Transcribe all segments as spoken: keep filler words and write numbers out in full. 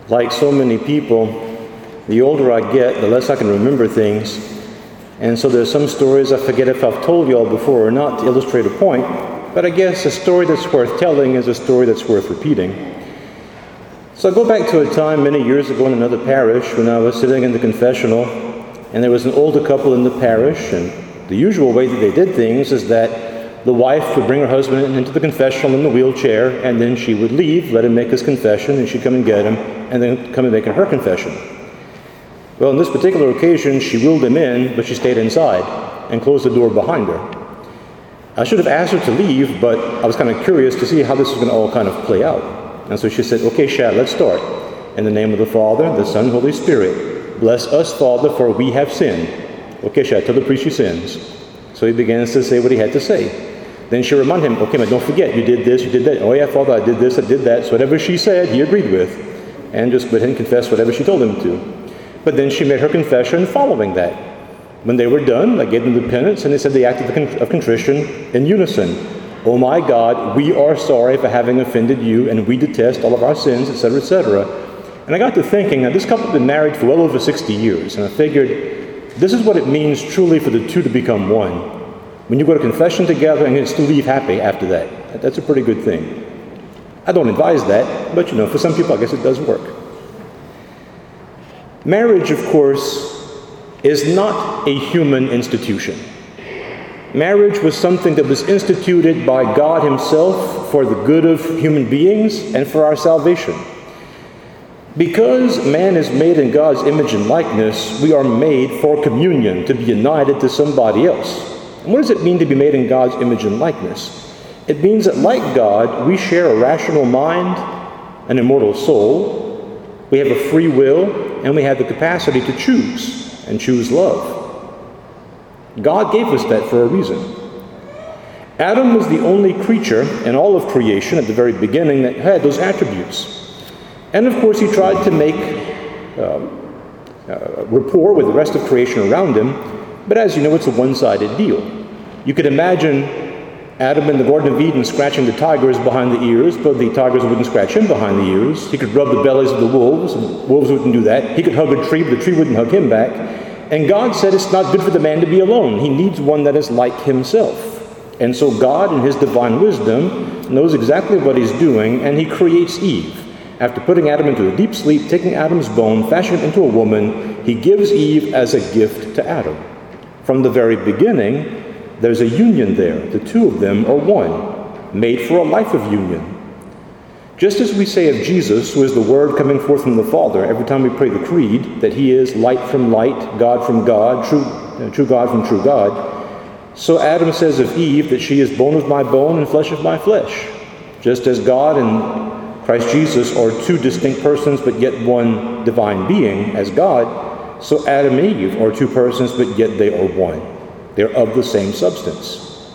Like so many people, the older I get, the less I can remember things. And so there's some stories I forget if I've told y'all before or not to illustrate a point. But I guess a story that's worth telling is a story that's worth repeating. So I go back to a time many years ago in another parish when I was sitting in the confessional, and there was an older couple in the parish, and the usual way that they did things is that the wife would bring her husband into the confessional in the wheelchair, and then she would leave, let him make his confession, and she'd come and get him, and then come and make her confession. Well, on this particular occasion, she wheeled him in, but she stayed inside and closed the door behind her. I should have asked her to leave, but I was kind of curious to see how this was going to all kind of play out. And so she said, "Okay, Shad, let's start. In the name of the Father, the Son, Holy Spirit. Bless us, Father, for we have sinned." "Okay, Shad, tell the priest she sins." So he begins to say what he had to say. Then she reminded him, "Okay, man, don't forget, you did this, you did that." "Oh yeah, Father, I did this, I did that." So whatever she said, he agreed with. And just let him confess whatever she told him to. But then she made her confession following that. When they were done, I gave them the penance, and they said the act of contrition in unison. "Oh my God, we are sorry for having offended you, and we detest all of our sins," et cetera, et cetera. And I got to thinking, now this couple had been married for well over sixty years, and I figured, this is what it means truly for the two to become one. When you go to confession together and you still leave happy after that, that's a pretty good thing. I don't advise that, but you know, for some people I guess it does work. Marriage, of course, is not a human institution. Marriage was something that was instituted by God Himself for the good of human beings and for our salvation. Because man is made in God's image and likeness, we are made for communion, to be united to somebody else. And what does it mean to be made in God's image and likeness? It means that like God, we share a rational mind, an immortal soul, we have a free will, and we have the capacity to choose, and choose love. God gave us that for a reason. Adam was the only creature in all of creation at the very beginning that had those attributes. And of course, he tried to make uh, uh, rapport with the rest of creation around him, but as you know, it's a one-sided deal. You could imagine Adam in the Garden of Eden scratching the tigers behind the ears, but the tigers wouldn't scratch him behind the ears. He could rub the bellies of the wolves, and the wolves wouldn't do that. He could hug a tree, but the tree wouldn't hug him back. And God said it's not good for the man to be alone. He needs one that is like himself. And so God, in His divine wisdom, knows exactly what He's doing, and He creates Eve. After putting Adam into a deep sleep, taking Adam's bone, fashioning it into a woman, He gives Eve as a gift to Adam. From the very beginning, there's a union there. The two of them are one, made for a life of union. Just as we say of Jesus, who is the Word coming forth from the Father, every time we pray the Creed, that He is light from light, God from God, true, uh, true God from true God, so Adam says of Eve that she is bone of my bone and flesh of my flesh. Just as God and Christ Jesus are two distinct persons, but yet one divine being as God, so Adam and Eve are two persons, but yet they are one. They're of the same substance.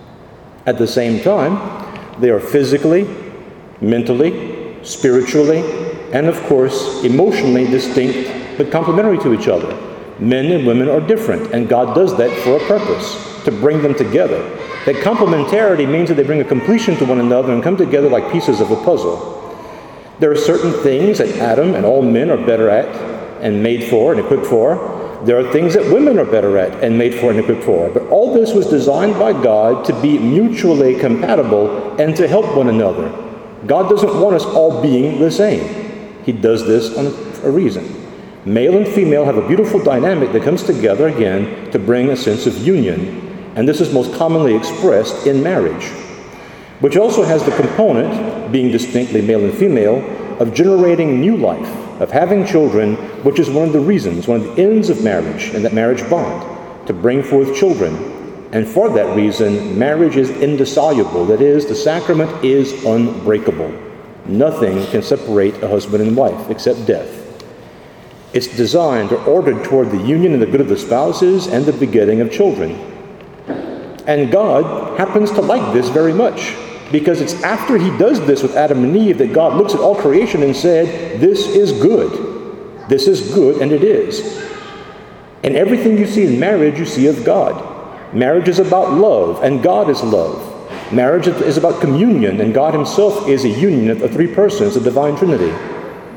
At the same time, they are physically, mentally, spiritually, and of course, emotionally distinct, but complementary to each other. Men and women are different, and God does that for a purpose, to bring them together. That complementarity means that they bring a completion to one another and come together like pieces of a puzzle. There are certain things that Adam and all men are better at and made for and equipped for. There are things that women are better at and made for and equipped for. But all this was designed by God to be mutually compatible and to help one another. God doesn't want us all being the same. He does this on a reason. Male and female have a beautiful dynamic that comes together again to bring a sense of union. And this is most commonly expressed in marriage, which also has the component, being distinctly male and female, of generating new life, of having children, which is one of the reasons, one of the ends of marriage and that marriage bond, to bring forth children. And for that reason, marriage is indissoluble. That is, the sacrament is unbreakable. Nothing can separate a husband and wife except death. It's designed or ordered toward the union and the good of the spouses and the begetting of children. And God happens to like this very much, because it's after He does this with Adam and Eve that God looks at all creation and said, "This is good. This is good," and it is. And everything you see in marriage, you see of God. Marriage is about love, and God is love. Marriage is about communion, and God Himself is a union of three persons, the divine Trinity.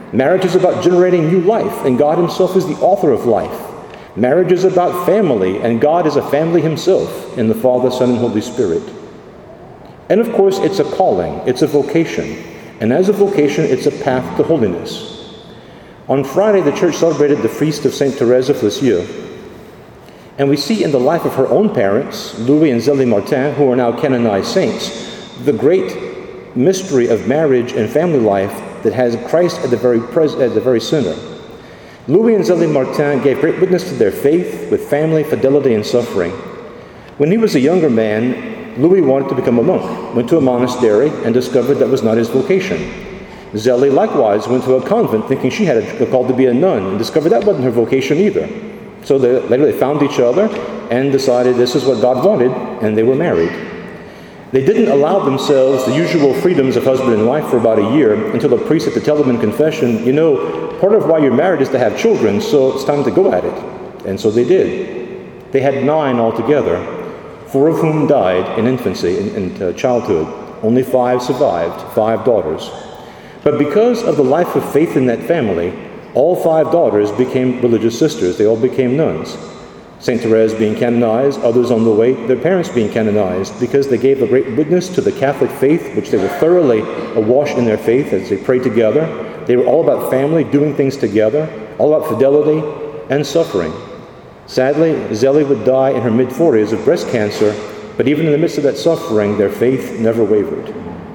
Marriage is about generating new life, and God himself is the author of life. Marriage is about family, and God is a family himself in the Father, Son, and Holy Spirit. And of course, it's a calling, it's a vocation. And as a vocation, it's a path to holiness. On Friday, the church celebrated the feast of Saint Thérèse of Lisieux. And we see in the life of her own parents, Louis and Zélie Martin, who are now canonized saints, the great mystery of marriage and family life that has Christ at the very, pres- at the very center. Louis and Zélie Martin gave great witness to their faith with family, fidelity, and suffering. When he was a younger man, Louis wanted to become a monk, went to a monastery, and discovered that was not his vocation. Zélie likewise went to a convent thinking she had a call to be a nun, and discovered that wasn't her vocation either. So they, later they found each other and decided this is what God wanted, and they were married. They didn't allow themselves the usual freedoms of husband and wife for about a year until a priest had to tell them in confession, you know, part of why you're married is to have children, so it's time to go at it. And so they did. They had nine altogether, four of whom died in infancy, in, in uh, childhood. Only five survived, five daughters. But because of the life of faith in that family, all five daughters became religious sisters. They all became nuns. Saint Therese being canonized, others on the way, their parents being canonized, because they gave a great witness to the Catholic faith, which they were thoroughly awash in their faith as they prayed together. They were all about family, doing things together, all about fidelity and suffering. Sadly, Zélie would die in her mid-forties of breast cancer, but even in the midst of that suffering, their faith never wavered.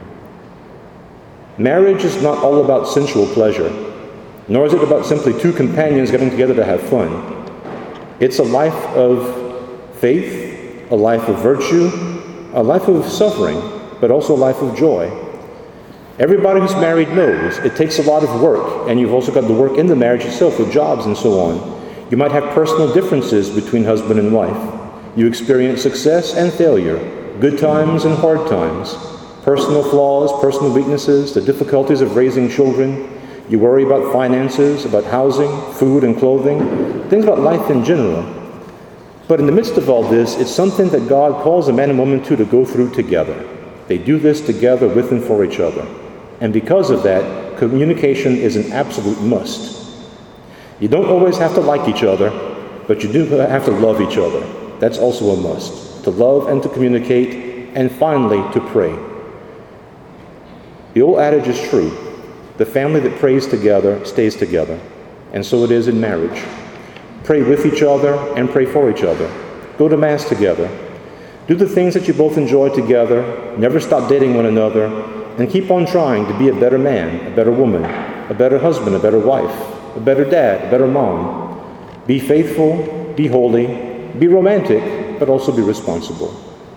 Marriage is not all about sensual pleasure, nor is it about simply two companions getting together to have fun. It's a life of faith, a life of virtue, a life of suffering, but also a life of joy. Everybody who's married knows it takes a lot of work, and you've also got the work in the marriage itself with jobs and so on. You might have personal differences between husband and wife. You experience success and failure, good times and hard times, personal flaws, personal weaknesses, the difficulties of raising children. You worry about finances, about housing, food and clothing, things about life in general. But in the midst of all this, it's something that God calls a man and woman to to go through together. They do this together with and for each other. And because of that, communication is an absolute must. You don't always have to like each other, but you do have to love each other. That's also a must. To love and to communicate, and finally, to pray. The old adage is true. The family that prays together stays together. And so it is in marriage. Pray with each other and pray for each other. Go to Mass together. Do the things that you both enjoy together. Never stop dating one another. And keep on trying to be a better man, a better woman, a better husband, a better wife, a better dad, a better mom. Be faithful, be holy, be romantic, but also be responsible.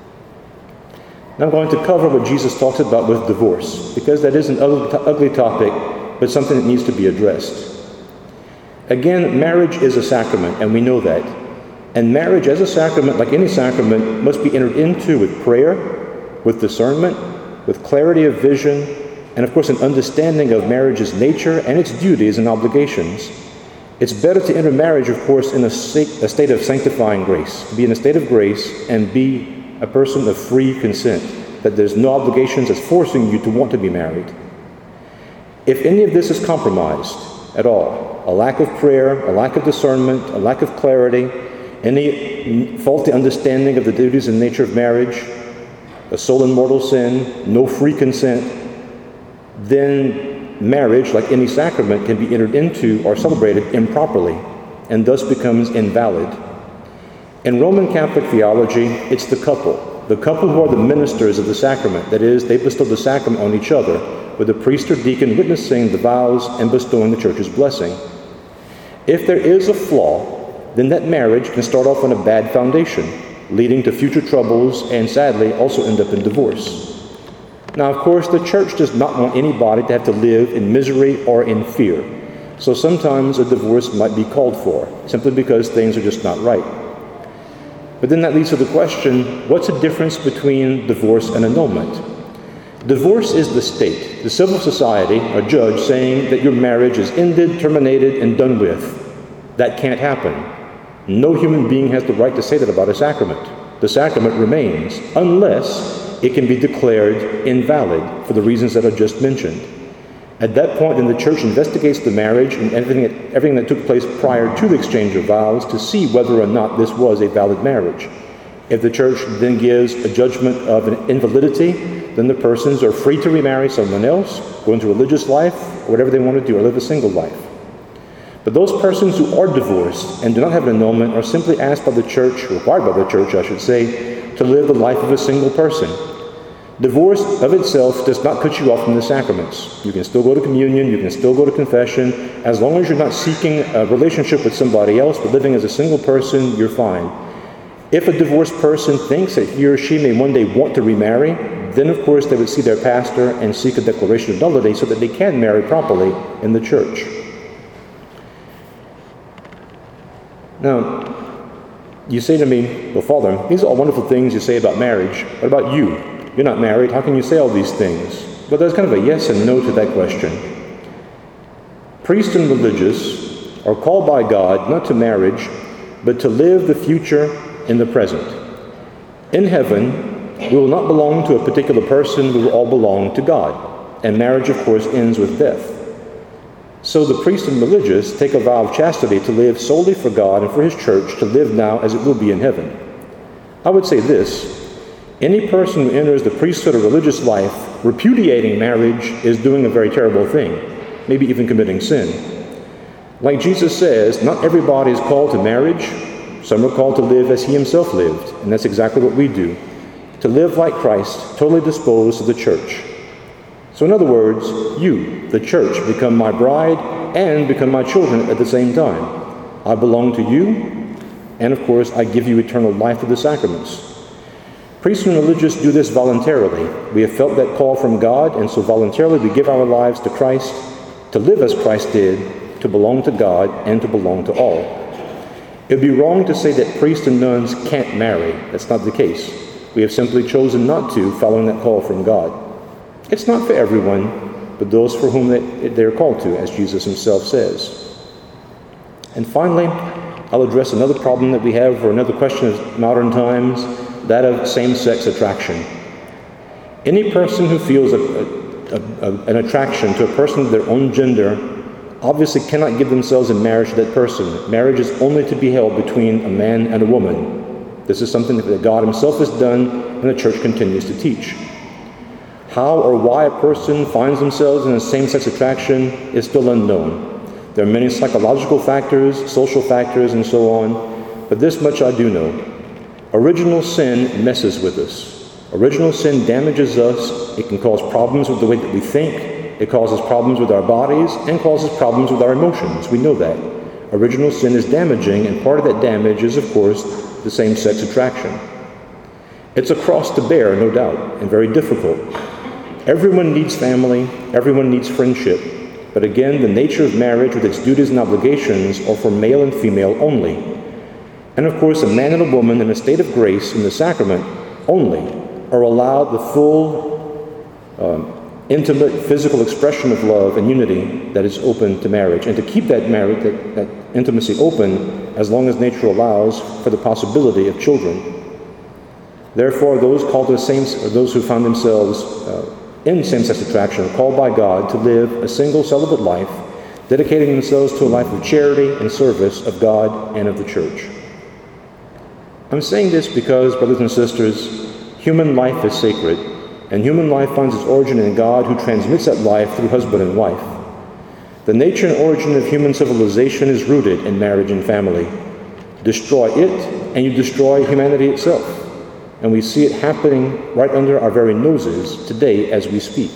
Now I'm going to cover what Jesus talks about with divorce, because that is an ugly topic, but something that needs to be addressed. Again, marriage is a sacrament, and we know that. And marriage as a sacrament, like any sacrament, must be entered into with prayer, with discernment, with clarity of vision, and of course an understanding of marriage's nature and its duties and obligations. It's better to enter marriage, of course, in a state, a state of sanctifying grace, to be in a state of grace and be a person of free consent, that there's no obligations that's forcing you to want to be married. If any of this is compromised at all, a lack of prayer, a lack of discernment, a lack of clarity, any faulty understanding of the duties and nature of marriage, a soul in mortal sin, no free consent, then marriage, like any sacrament, can be entered into or celebrated improperly and thus becomes invalid. In Roman Catholic theology, it's the couple, the couple who are the ministers of the sacrament. That is, they bestow the sacrament on each other, with the priest or deacon witnessing the vows and bestowing the church's blessing. If there is a flaw, then that marriage can start off on a bad foundation, leading to future troubles and sadly also end up in divorce. Now, of course, the church does not want anybody to have to live in misery or in fear. So sometimes a divorce might be called for, simply because things are just not right. But then that leads to the question, what's the difference between divorce and annulment? Divorce is the state, the civil society, a judge saying that your marriage is ended, terminated, and done with. That can't happen. No human being has the right to say that about a sacrament. The sacrament remains, unless it can be declared invalid for the reasons that I just mentioned. At that point, then the church investigates the marriage and everything that, everything that took place prior to the exchange of vows to see whether or not this was a valid marriage. If the church then gives a judgment of an invalidity, then the persons are free to remarry someone else, go into religious life, or whatever they want to do, or live a single life. But those persons who are divorced and do not have an annulment are simply asked by the church, required by the church, I should say, to live the life of a single person. Divorce of itself does not cut you off from the sacraments. You can still go to communion, you can still go to confession. As long as you're not seeking a relationship with somebody else, but living as a single person, you're fine. If a divorced person thinks that he or she may one day want to remarry, then of course they would see their pastor and seek a declaration of nullity so that they can marry properly in the church. Now, you say to me, well, Father, these are all wonderful things you say about marriage. What about you? You're not married. How can you say all these things? But there's kind of a yes and no to that question. Priests and religious are called by God not to marriage, but to live the future in the present. In heaven, we will not belong to a particular person. We will all belong to God. And marriage, of course, ends with death. So the priest and religious take a vow of chastity to live solely for God and for His church, to live now as it will be in heaven. I would say this: any person who enters the priesthood or religious life repudiating marriage is doing a very terrible thing, maybe even committing sin. Like Jesus says, not everybody is called to marriage. Some are called to live as He Himself lived, and that's exactly what we do, to live like Christ, totally disposed to the church. So in other words, you, the church, become my bride and become my children at the same time. I belong to you, and of course, I give you eternal life through the sacraments. Priests and religious do this voluntarily. We have felt that call from God, and so voluntarily we give our lives to Christ, to live as Christ did, to belong to God, and to belong to all. It would be wrong to say that priests and nuns can't marry. That's not the case. We have simply chosen not to, following that call from God. It's not for everyone, but those for whom they're called to, as Jesus Himself says. And finally, I'll address another problem that we have, or another question of modern times, that of same-sex attraction. Any person who feels a, a, a, an attraction to a person of their own gender obviously cannot give themselves in marriage to that person. Marriage is only to be held between a man and a woman. This is something that God Himself has done, and the Church continues to teach. How or why a person finds themselves in a same-sex attraction is still unknown. There are many psychological factors, social factors, and so on, but this much I do know. Original sin messes with us. Original sin damages us. It can cause problems with the way that we think. It causes problems with our bodies and causes problems with our emotions. We know that. Original sin is damaging, and part of that damage is, of course, the same-sex attraction. It's a cross to bear, no doubt, and very difficult. Everyone needs family, everyone needs friendship, but again, the nature of marriage with its duties and obligations are for male and female only. And of course, a man and a woman in a state of grace in the sacrament only are allowed the full, um, intimate, physical expression of love and unity that is open to marriage, and to keep that marriage, that, that intimacy open as long as nature allows for the possibility of children. Therefore, those called to the same, or those who found themselves uh, in same-sex attraction are called by God to live a single celibate life, dedicating themselves to a life of charity and service of God and of the Church. I'm saying this because, brothers and sisters, human life is sacred, and human life finds its origin in God, who transmits that life through husband and wife. The nature and origin of human civilization is rooted in marriage and family. Destroy it, and you destroy humanity itself. And we see it happening right under our very noses today as we speak.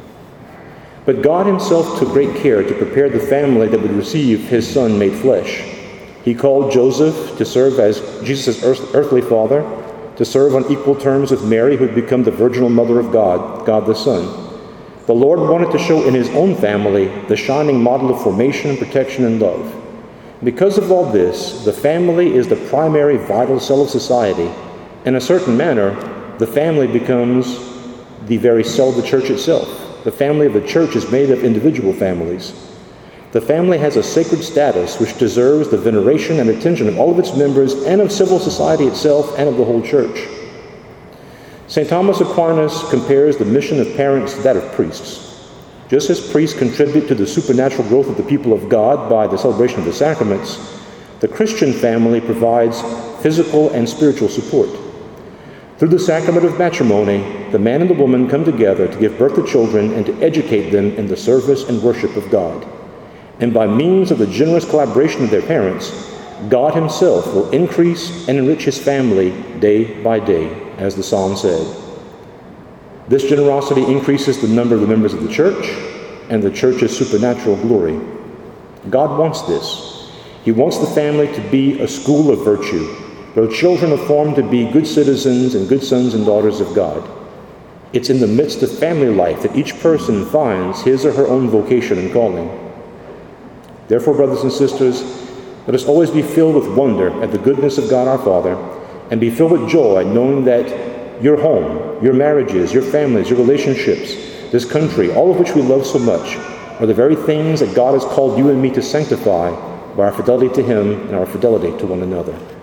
But God Himself took great care to prepare the family that would receive His Son made flesh. He called Joseph to serve as Jesus' earthly father, to serve on equal terms with Mary, who had become the virginal mother of God, God the Son. The Lord wanted to show in His own family the shining model of formation, protection, and love. Because of all this, the family is the primary vital cell of society. In a certain manner, the family becomes the very cell of the church itself. The family of the church is made of individual families. The family has a sacred status which deserves the veneration and attention of all of its members and of civil society itself and of the whole church. Saint Thomas Aquinas compares the mission of parents to that of priests. Just as priests contribute to the supernatural growth of the people of God by the celebration of the sacraments, the Christian family provides physical and spiritual support. Through the sacrament of matrimony, the man and the woman come together to give birth to children and to educate them in the service and worship of God. And by means of the generous collaboration of their parents, God himself will increase and enrich his family day by day, as the psalm said. This generosity increases the number of the members of the church and the church's supernatural glory. God wants this. He wants the family to be a school of virtue, where children are formed to be good citizens and good sons and daughters of God. It's in the midst of family life that each person finds his or her own vocation and calling. Therefore, brothers and sisters, let us always be filled with wonder at the goodness of God our Father, and be filled with joy knowing that your home, your marriages, your families, your relationships, this country, all of which we love so much, are the very things that God has called you and me to sanctify by our fidelity to him and our fidelity to one another.